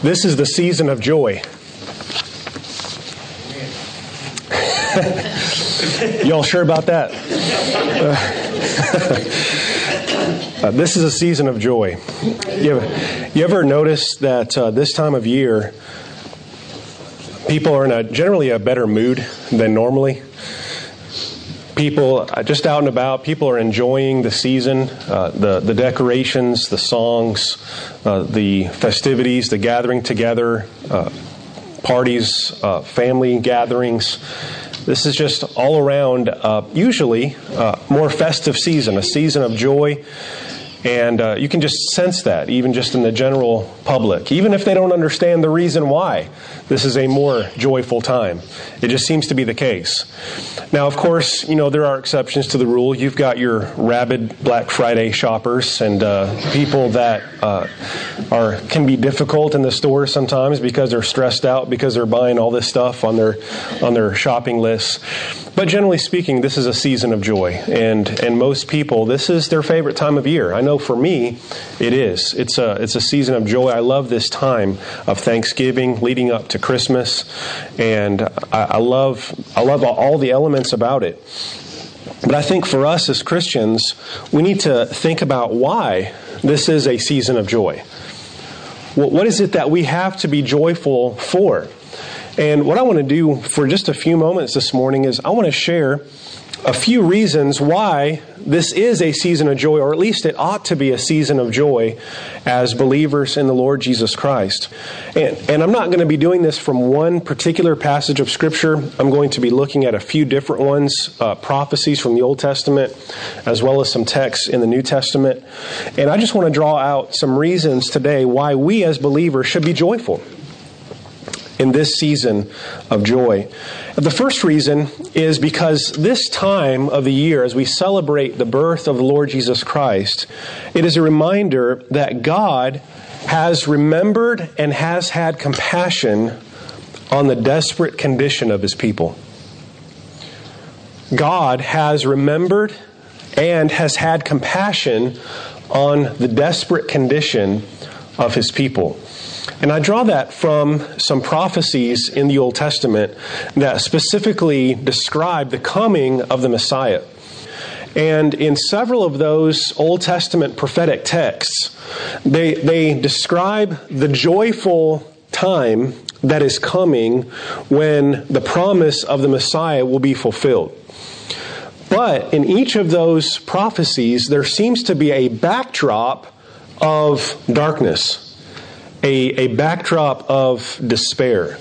This is the season of joy. Y'all sure about that? This is a season of joy. You ever notice that this time of year, people are in generally a better mood than normally? People just out and about, people are enjoying the season, the decorations, the songs, the festivities, the gathering together, parties, family gatherings. This is just all around, usually, more festive season, a season of joy. And you can just sense that, even just in the general public. Even if they don't understand the reason why this is a more joyful time. It just seems to be the case. Now, of course, there are exceptions to the rule. You've got your rabid Black Friday shoppers and people that can be difficult in the store sometimes because they're stressed out because they're buying all this stuff on their shopping lists. But generally speaking, this is a season of joy. And most people, this is their favorite time of year. I know for me, it is. It's a season of joy. I love this time of Thanksgiving leading up to Christmas. And I love all the elements about it. But I think for us as Christians, we need to think about why this is a season of joy. What is it that we have to be joyful for? And what I want to do for just a few moments this morning is I want to share a few reasons why this is a season of joy, or at least it ought to be a season of joy as believers in the Lord Jesus Christ. And I'm not going to be doing this from one particular passage of Scripture. I'm going to be looking at a few different ones, prophecies from the Old Testament, as well as some texts in the New Testament. And I just want to draw out some reasons today why we as believers should be joyful in this season of joy. The first reason is because this time of the year, as we celebrate the birth of the Lord Jesus Christ, it is a reminder that God has remembered and has had compassion on the desperate condition of His people. God has remembered and has had compassion on the desperate condition of His people. And I draw that from some prophecies in the Old Testament that specifically describe the coming of the Messiah. And in several of those Old Testament prophetic texts, they describe the joyful time that is coming when the promise of the Messiah will be fulfilled. But in each of those prophecies, there seems to be a backdrop of darkness. A backdrop of despair,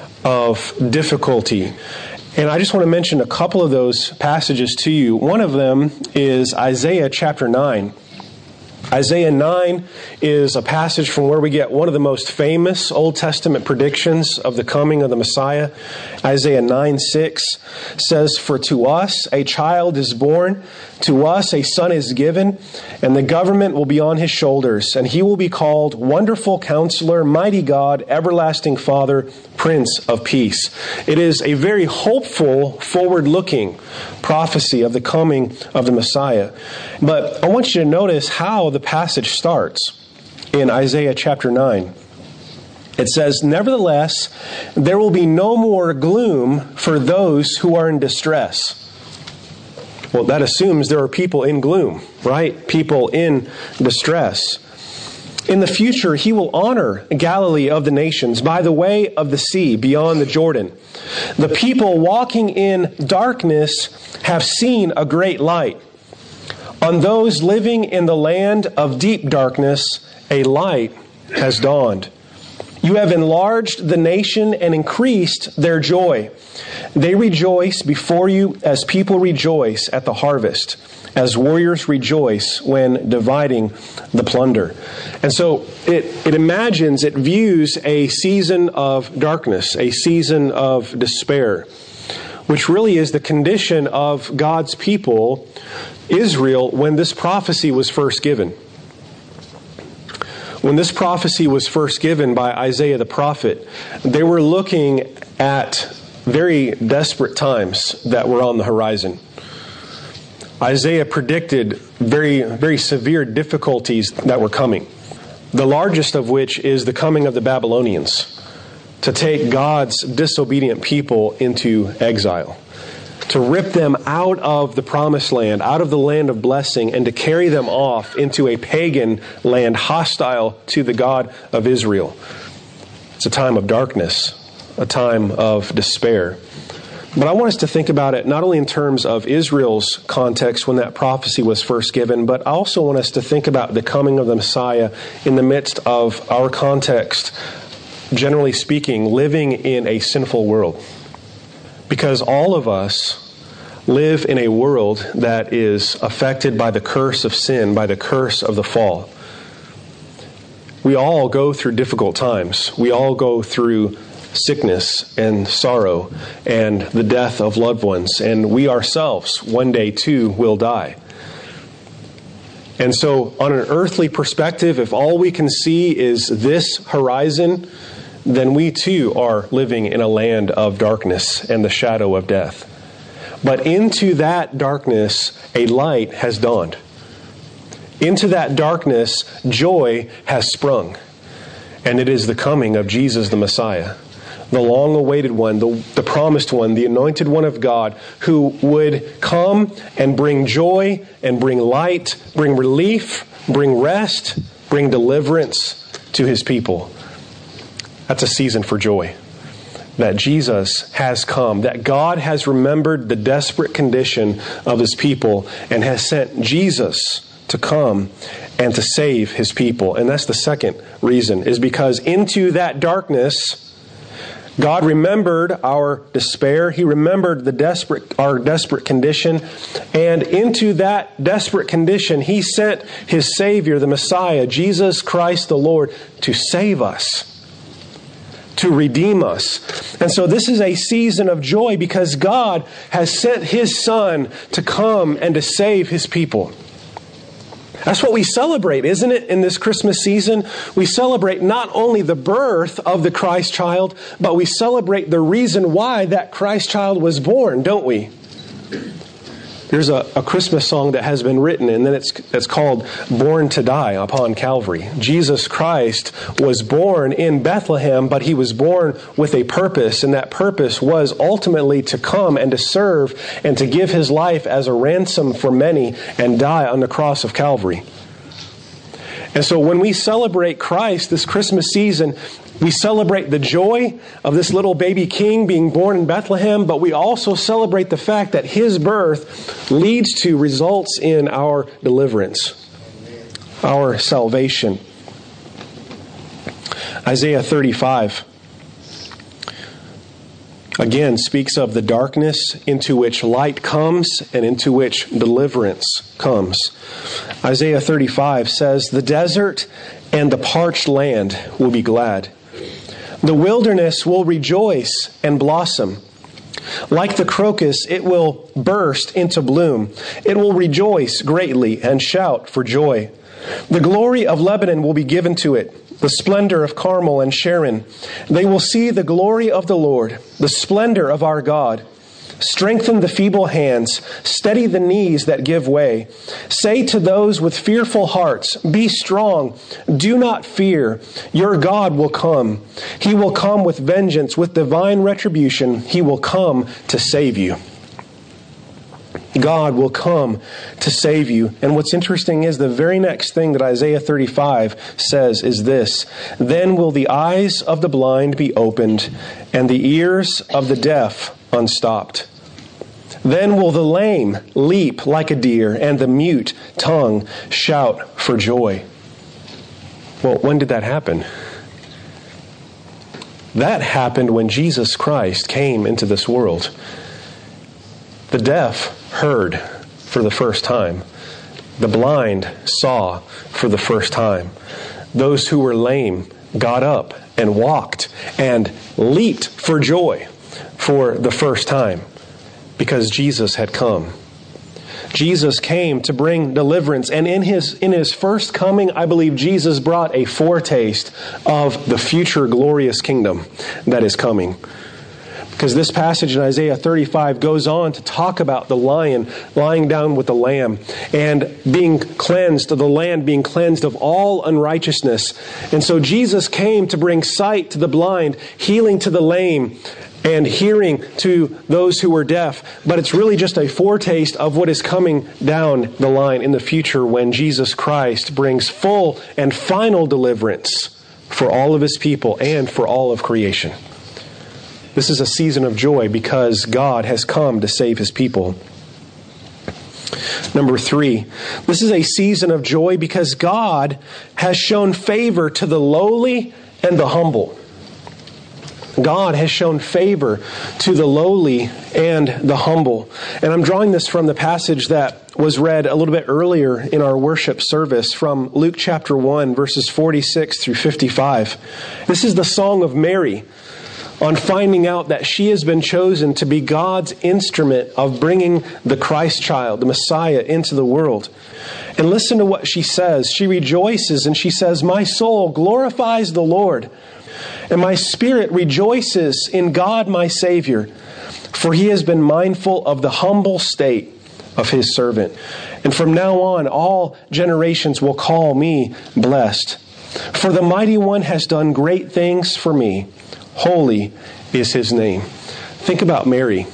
of difficulty. And I just want to mention a couple of those passages to you. One of them is Isaiah chapter 9. Isaiah 9 is a passage from where we get one of the most famous Old Testament predictions of the coming of the Messiah. Isaiah 9:6 says, "For to us a child is born, to us a son is given, and the government will be on his shoulders, and he will be called Wonderful Counselor, Mighty God, Everlasting Father, Prince of Peace." It is a very hopeful, forward-looking prophecy of the coming of the Messiah. But I want you to notice how the passage starts in Isaiah chapter 9. It says, "Nevertheless, there will be no more gloom for those who are in distress." Well, that assumes there are people in gloom, right? People in distress. "In the future, He will honor Galilee of the nations by the way of the sea beyond the Jordan. The people walking in darkness have seen a great light. On those living in the land of deep darkness, a light has dawned. You have enlarged the nation and increased their joy. They rejoice before you as people rejoice at the harvest, as warriors rejoice when dividing the plunder." And so it imagines, it views a season of darkness, a season of despair, which really is the condition of God's people, Israel, when this prophecy was first given. When this prophecy was first given by Isaiah the prophet, they were looking at very desperate times that were on the horizon. Isaiah predicted very, very severe difficulties that were coming. the largest of which is the coming of the Babylonians to take God's disobedient people into exile, to rip them out of the promised land, out of the land of blessing, and to carry them off into a pagan land hostile to the God of Israel. It's a time of darkness, a time of despair. But I want us to think about it not only in terms of Israel's context when that prophecy was first given, but I also want us to think about the coming of the Messiah in the midst of our context, generally speaking, living in a sinful world. Because all of us live in a world that is affected by the curse of sin, by the curse of the fall. We all go through difficult times. We all go through sickness and sorrow and the death of loved ones. And we ourselves, one day too, will die. And so on an earthly perspective, if all we can see is this horizon, then we too are living in a land of darkness and the shadow of death. But into that darkness, a light has dawned. Into that darkness, joy has sprung. And it is the coming of Jesus the Messiah, the long-awaited one, the promised one, the anointed one of God, who would come and bring joy and bring light, bring relief, bring rest, bring deliverance to His people. That's a season for joy. That Jesus has come, that God has remembered the desperate condition of His people and has sent Jesus to come and to save His people. And that's the second reason, is because into that darkness, God remembered our despair. He remembered our desperate condition. And into that desperate condition, He sent His Savior, the Messiah, Jesus Christ the Lord, to save us, to redeem us. And so this is a season of joy because God has sent His Son to come and to save His people. That's what we celebrate, isn't it, in this Christmas season? We celebrate not only the birth of the Christ child, but we celebrate the reason why that Christ child was born, don't we? There's a Christmas song that has been written, and then it's called Born to Die upon Calvary. Jesus Christ was born in Bethlehem, but He was born with a purpose, and that purpose was ultimately to come and to serve and to give His life as a ransom for many and die on the cross of Calvary. And so when we celebrate Christ this Christmas season, we celebrate the joy of this little baby king being born in Bethlehem, but we also celebrate the fact that His birth results in our deliverance, our salvation. Isaiah 35 again speaks of the darkness into which light comes and into which deliverance comes. Isaiah 35 says, "The desert and the parched land will be glad. The wilderness will rejoice and blossom. Like the crocus, it will burst into bloom. It will rejoice greatly and shout for joy. The glory of Lebanon will be given to it, the splendor of Carmel and Sharon. They will see the glory of the Lord, the splendor of our God. Strengthen the feeble hands, steady the knees that give way. Say to those with fearful hearts, be strong, do not fear. Your God will come. He will come with vengeance, with divine retribution. He will come to save you." God will come to save you. And what's interesting is the very next thing that Isaiah 35 says is this: "Then will the eyes of the blind be opened, and the ears of the deaf unstopped. Then will the lame leap like a deer, and the mute tongue shout for joy." Well, when did that happen? That happened when Jesus Christ came into this world. The deaf heard for the first time. The blind saw for the first time. Those who were lame got up and walked and leaped for joy for the first time, because Jesus had come. Jesus came to bring deliverance, and in his first coming, I believe Jesus brought a foretaste of the future glorious kingdom that is coming. Because this passage in Isaiah 35 goes on to talk about the lion lying down with the lamb and being cleansed, the land being cleansed of all unrighteousness. And so Jesus came to bring sight to the blind, healing to the lame, and hearing to those who were deaf. But it's really just a foretaste of what is coming down the line in the future when Jesus Christ brings full and final deliverance for all of his people and for all of creation. This is a season of joy because God has come to save his people. Number 3, this is a season of joy because God has shown favor to the lowly and the humble. God has shown favor to the lowly and the humble. And I'm drawing this from the passage that was read a little bit earlier in our worship service from Luke chapter 1, verses 46 through 55. This is the song of Mary on finding out that she has been chosen to be God's instrument of bringing the Christ child, the Messiah, into the world. And listen to what she says. She rejoices and she says, "My soul glorifies the Lord, and my spirit rejoices in God my Savior, for he has been mindful of the humble state of his servant. And from now on, all generations will call me blessed. For the Mighty One has done great things for me. Holy is his name." Think about Mary,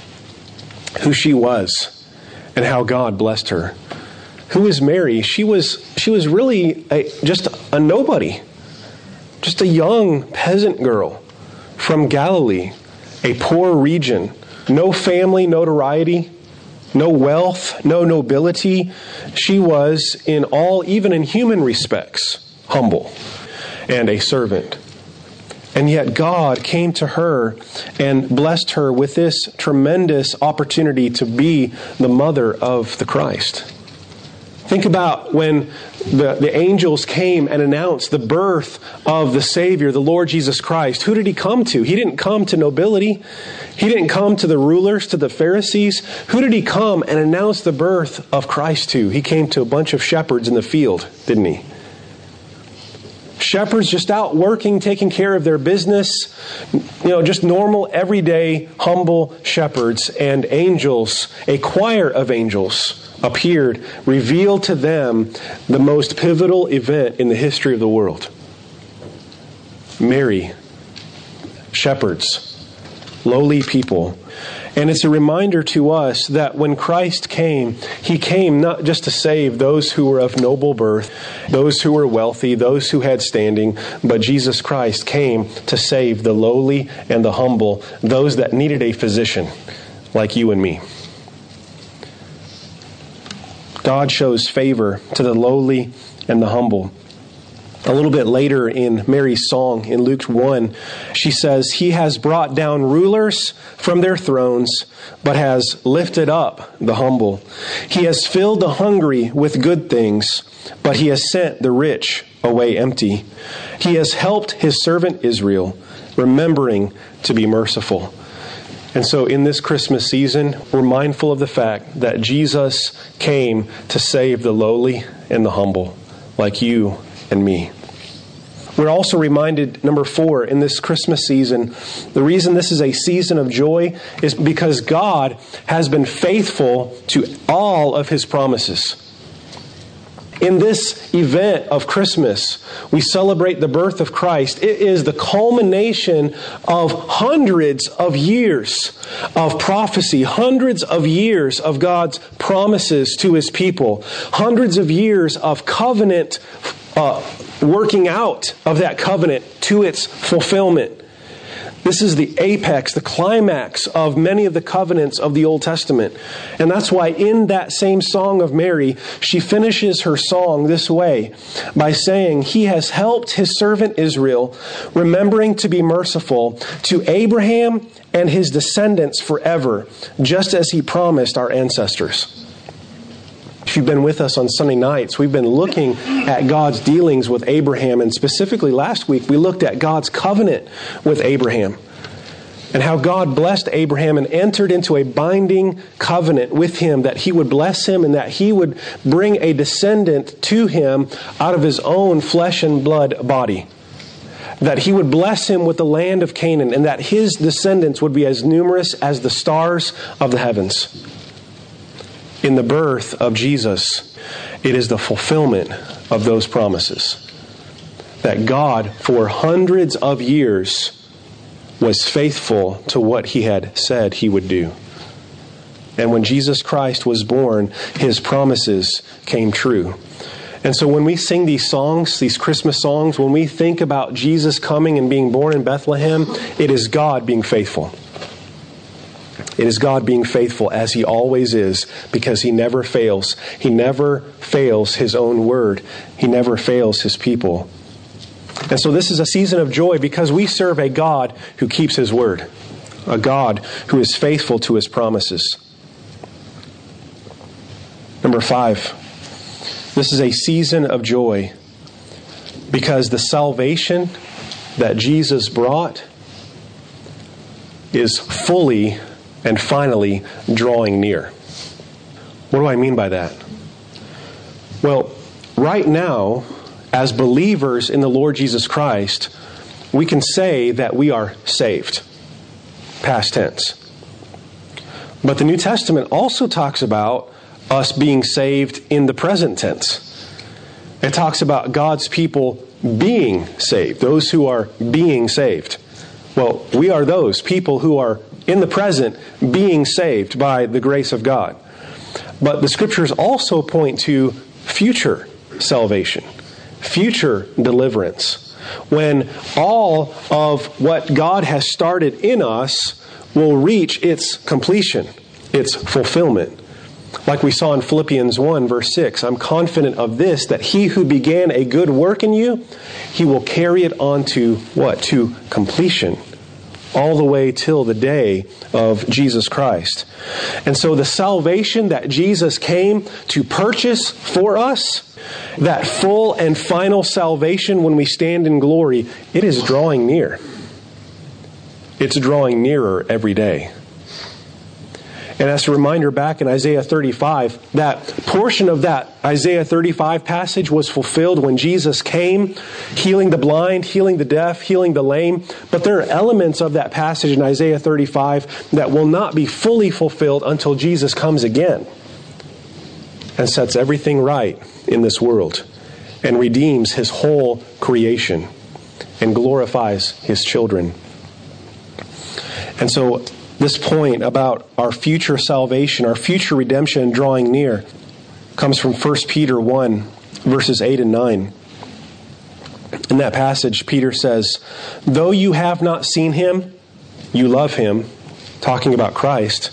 who she was, and how God blessed her. Who is Mary? She was really just a nobody. Just a young peasant girl from Galilee, a poor region. No family, notoriety, no wealth, no nobility. She was in all, even in human respects, humble and a servant. And yet God came to her and blessed her with this tremendous opportunity to be the mother of the Christ. Think about when the angels came and announced the birth of the Savior, the Lord Jesus Christ. Who did he come to? He didn't come to nobility. He didn't come to the rulers, to the Pharisees. Who did he come and announce the birth of Christ to? He came to a bunch of shepherds in the field, didn't he? Shepherds just out working, taking care of their business, just normal, everyday, humble shepherds. And angels, a choir of angels, appeared, revealed to them the most pivotal event in the history of the world. Mary, shepherds, lowly people. And it's a reminder to us that when Christ came, he came not just to save those who were of noble birth, those who were wealthy, those who had standing, but Jesus Christ came to save the lowly and the humble, those that needed a physician like you and me. God shows favor to the lowly and the humble. A little bit later in Mary's song in Luke 1, she says, "He has brought down rulers from their thrones, but has lifted up the humble. He has filled the hungry with good things, but he has sent the rich away empty. He has helped his servant Israel, remembering to be merciful." And so in this Christmas season, we're mindful of the fact that Jesus came to save the lowly and the humble, like you and me. We're also reminded, number 4, in this Christmas season, the reason this is a season of joy is because God has been faithful to all of his promises. In this event of Christmas, we celebrate the birth of Christ. It is the culmination of hundreds of years of prophecy, hundreds of years of God's promises to his people, hundreds of years of covenant working out of that covenant to its fulfillment. This is the apex, the climax of many of the covenants of the Old Testament. And that's why in that same song of Mary, she finishes her song this way by saying, "He has helped his servant Israel, remembering to be merciful to Abraham and his descendants forever, just as he promised our ancestors." If you've been with us on Sunday nights, we've been looking at God's dealings with Abraham, and specifically last week we looked at God's covenant with Abraham and how God blessed Abraham and entered into a binding covenant with him that he would bless him and that he would bring a descendant to him out of his own flesh and blood body. that he would bless him with the land of Canaan, and that his descendants would be as numerous as the stars of the heavens. In the birth of Jesus, it is the fulfillment of those promises. That God, for hundreds of years, was faithful to what he had said he would do. And when Jesus Christ was born, his promises came true. And so when we sing these songs, these Christmas songs, when we think about Jesus coming and being born in Bethlehem, it is God being faithful. It is God being faithful as he always is, because he never fails. He never fails his own word. He never fails his people. And so this is a season of joy because we serve a God who keeps his word, a God who is faithful to his promises. Number 5, this is a season of joy because the salvation that Jesus brought is fully and finally drawing near. What do I mean by that? Well, right now, as believers in the Lord Jesus Christ, we can say that we are saved. Past tense. But the New Testament also talks about us being saved in the present tense. It talks about God's people being saved, those who are being saved. Well, we are those people who are in the present being saved by the grace of God. But the Scriptures also point to future salvation, future deliverance, when all of what God has started in us will reach its completion, its fulfillment. Like we saw in Philippians 1, verse 6, I'm confident of this, that he who began a good work in you, he will carry it on to what? To completion. All the way till the day of Jesus Christ. And so the salvation that Jesus came to purchase for us, that full and final salvation when we stand in glory, it is drawing near. It's drawing nearer every day. And as a reminder, back in Isaiah 35, that portion of that Isaiah 35 passage was fulfilled when Jesus came, healing the blind, healing the deaf, healing the lame. But there are elements of that passage in Isaiah 35 that will not be fully fulfilled until Jesus comes again and sets everything right in this world and redeems his whole creation and glorifies his children. And so this point about our future salvation, our future redemption drawing near, comes from 1 Peter 1, verses 8 and 9. In that passage, Peter says, though you have not seen him, you love him, talking about Christ.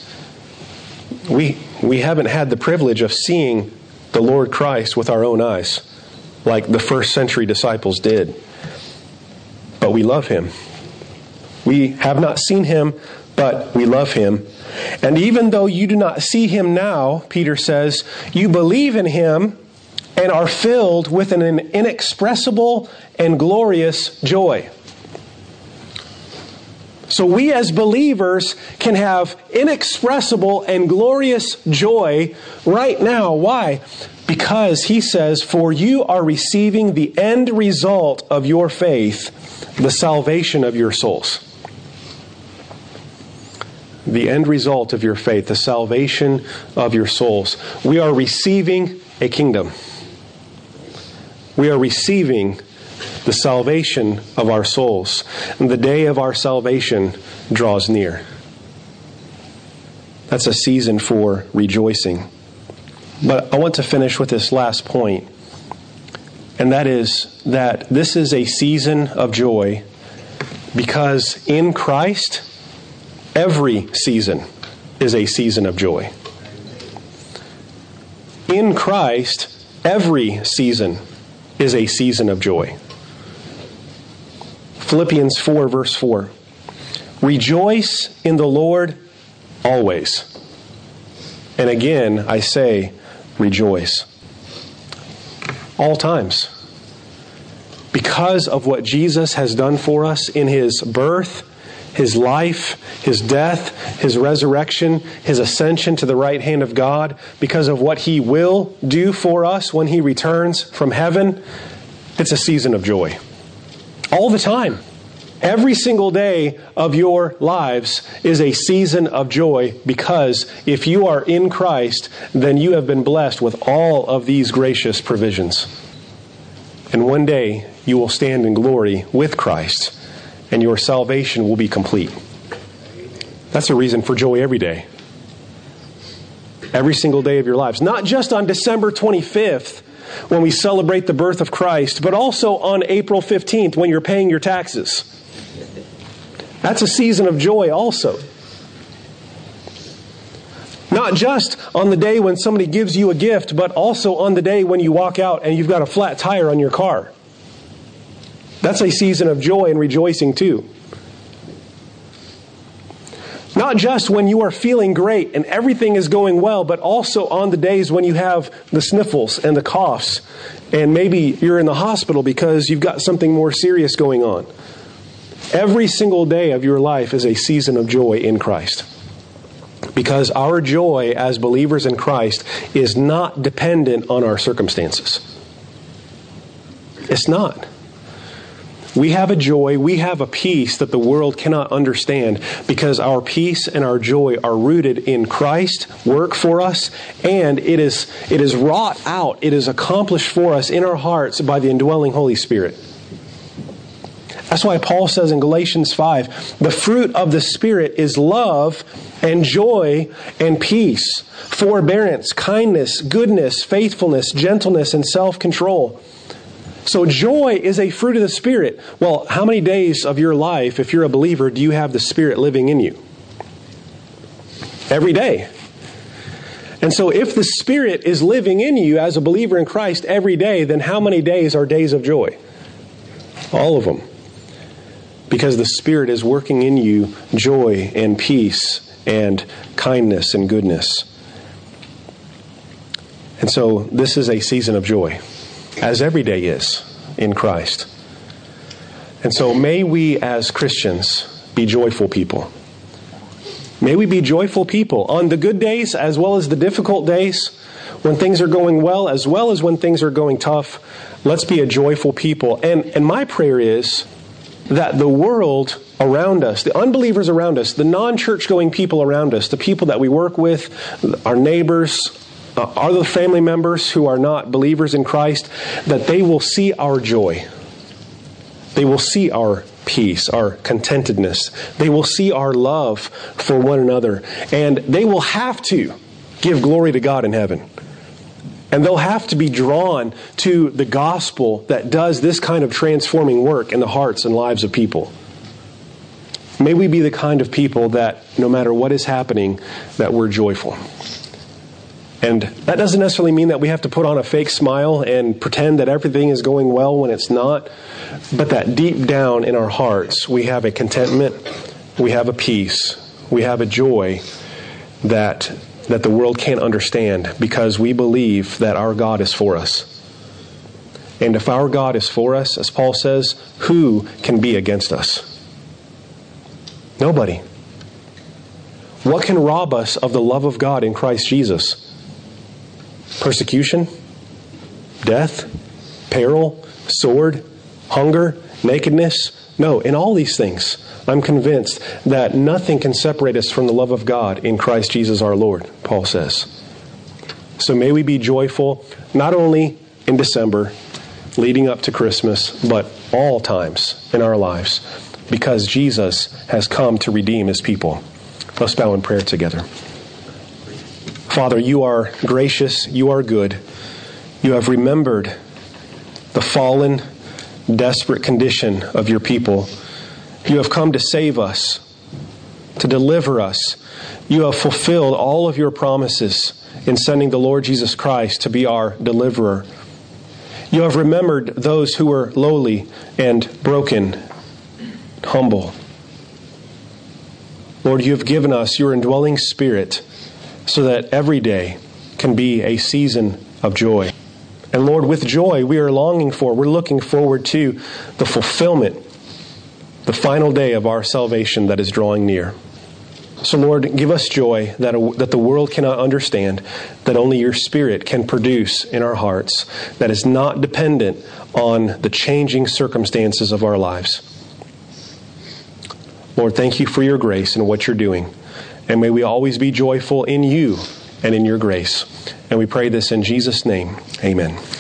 We haven't had the privilege of seeing the Lord Christ with our own eyes, like the first century disciples did. But we love him. We have not seen him, but we love him. And even though you do not see him now, Peter says, you believe in him and are filled with an inexpressible and glorious joy. So we as believers can have inexpressible and glorious joy right now. Why? Because he says, for you are receiving the end result of your faith, the salvation of your souls. The end result of your faith, the salvation of your souls. We are receiving a kingdom. We are receiving the salvation of our souls. And the day of our salvation draws near. That's a season for rejoicing. But I want to finish with this last point. And that is that this is a season of joy because in Christ, every season is a season of joy. In Christ, every season is a season of joy. Philippians 4, verse 4. Rejoice in the Lord always. And again, I say, rejoice. All times. Because of what Jesus has done for us in his birth, his life, his death, his resurrection, his ascension to the right hand of God, because of what he will do for us when he returns from heaven, it's a season of joy. All the time. Every single day of your lives is a season of joy, because if you are in Christ, then you have been blessed with all of these gracious provisions. And one day you will stand in glory with Christ, and your salvation will be complete. That's a reason for joy every day. Every single day of your lives. Not just on December 25th when we celebrate the birth of Christ, but also on April 15th when you're paying your taxes. That's a season of joy also. Not just on the day when somebody gives you a gift, but also on the day when you walk out and you've got a flat tire on your car. That's a season of joy and rejoicing too. Not just when you are feeling great and everything is going well, but also on the days when you have the sniffles and the coughs, and maybe you're in the hospital because you've got something more serious going on. Every single day of your life is a season of joy in Christ. Because our joy as believers in Christ is not dependent on our circumstances. It's not. We have a joy, we have a peace that the world cannot understand, because our peace and our joy are rooted in Christ, work for us, and it is wrought out, it is accomplished for us in our hearts by the indwelling Holy Spirit. That's why Paul says in Galatians 5, the fruit of the Spirit is love and joy and peace, forbearance, kindness, goodness, faithfulness, gentleness, and self-control. So joy is a fruit of the Spirit. Well, how many days of your life, if you're a believer, do you have the Spirit living in you? Every day. And so if the Spirit is living in you as a believer in Christ every day, then how many days are days of joy? All of them. Because the Spirit is working in you joy and peace and kindness and goodness. And so this is a season of joy, as every day is in Christ. And so may we as Christians be joyful people. May we be joyful people on the good days as well as the difficult days, when things are going well as when things are going tough. Let's be a joyful people. And my prayer is that the world around us, the unbelievers around us, the non-church going people around us, the people that we work with, our neighbors, other family members who are not believers in Christ, that they will see our joy. They will see our peace, our contentedness. They will see our love for one another. And they will have to give glory to God in heaven. And they'll have to be drawn to the gospel that does this kind of transforming work in the hearts and lives of people. May we be the kind of people that no matter what is happening, that we're joyful. And that doesn't necessarily mean that we have to put on a fake smile and pretend that everything is going well when it's not. But that deep down in our hearts, we have a contentment, we have a peace, we have a joy that the world can't understand, because we believe that our God is for us. And if our God is for us, as Paul says, who can be against us? Nobody. What can rob us of the love of God in Christ Jesus? Persecution? Death? Peril? Sword? Hunger? Nakedness? No, in all these things, I'm convinced that nothing can separate us from the love of God in Christ Jesus our Lord, Paul says. So may we be joyful, not only in December, leading up to Christmas, but all times in our lives, because Jesus has come to redeem His people. Let's bow in prayer together. Father, You are gracious, You are good. You have remembered the fallen, desperate condition of Your people. You have come to save us, to deliver us. You have fulfilled all of Your promises in sending the Lord Jesus Christ to be our deliverer. You have remembered those who were lowly and broken, humble. Lord, You have given us Your indwelling Spirit so that every day can be a season of joy. And Lord, with joy, we're looking forward to the fulfillment, the final day of our salvation that is drawing near. So Lord, give us joy that the world cannot understand, that only your Spirit can produce in our hearts, that is not dependent on the changing circumstances of our lives. Lord, thank you for your grace and what you're doing. And may we always be joyful in you and in your grace. And we pray this in Jesus' name. Amen.